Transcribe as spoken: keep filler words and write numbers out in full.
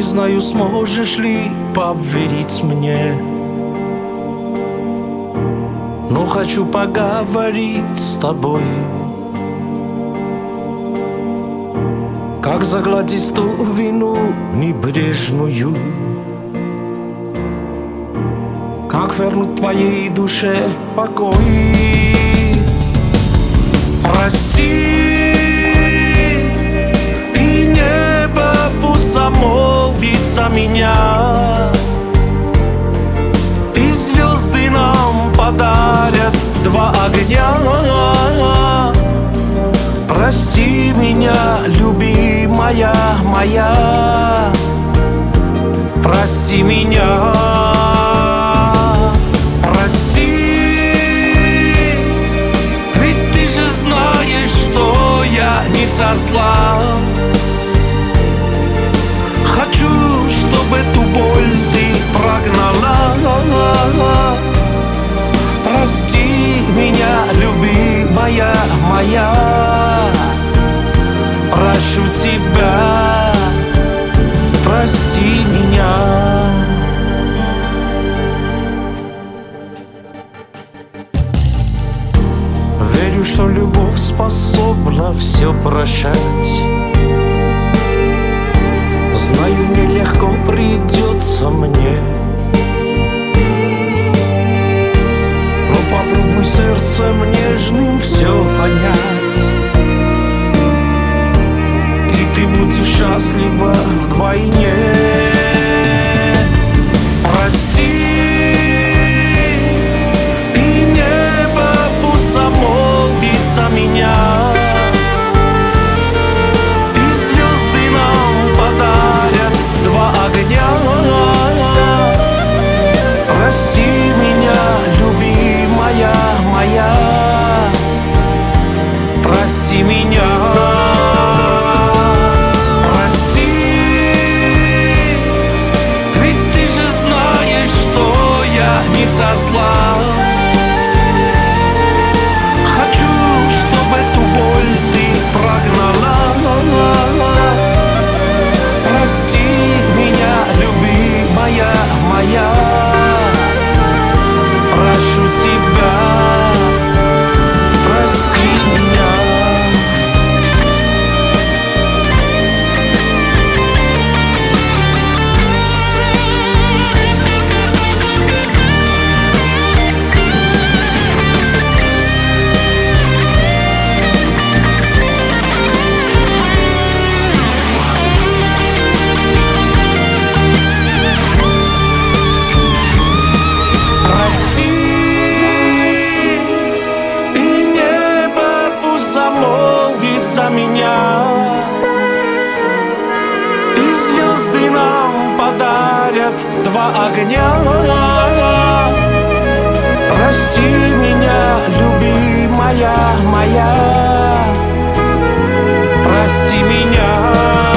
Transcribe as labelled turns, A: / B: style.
A: знаю, сможешь ли поверить мне, но хочу поговорить с тобой. Как загладить ту вину небрежную, как вернуть твоей душе покой. Прости, и небо пусть замолвит за меня, и звезды нам подарят два огня. Прости меня, любимая моя, прости меня. Прости, ведь ты же знаешь, что я не со зла. Хочу, чтобы ту боль ты прогнала. Прости меня, любимая моя, прошу тебя, прости меня. Верю, что любовь способна все прощать. Знаю, нелегко придется мне, но попробуй сердцем нежным все понять, и ты будешь счастлива вдвойне. Прости, и небо пусть замолвит за меня, и звезды нам подарят два огня. Прости меня, любимая моя, прости меня. Прости, ведь ты же знаешь, что я не со зла. Хочу, чтобы ту боль ты прогнала. Прости меня, любимая моя, прошу тебя, прости меня. За меня, и звезды нам подарят два огня. Прости меня, любимая моя, прости меня.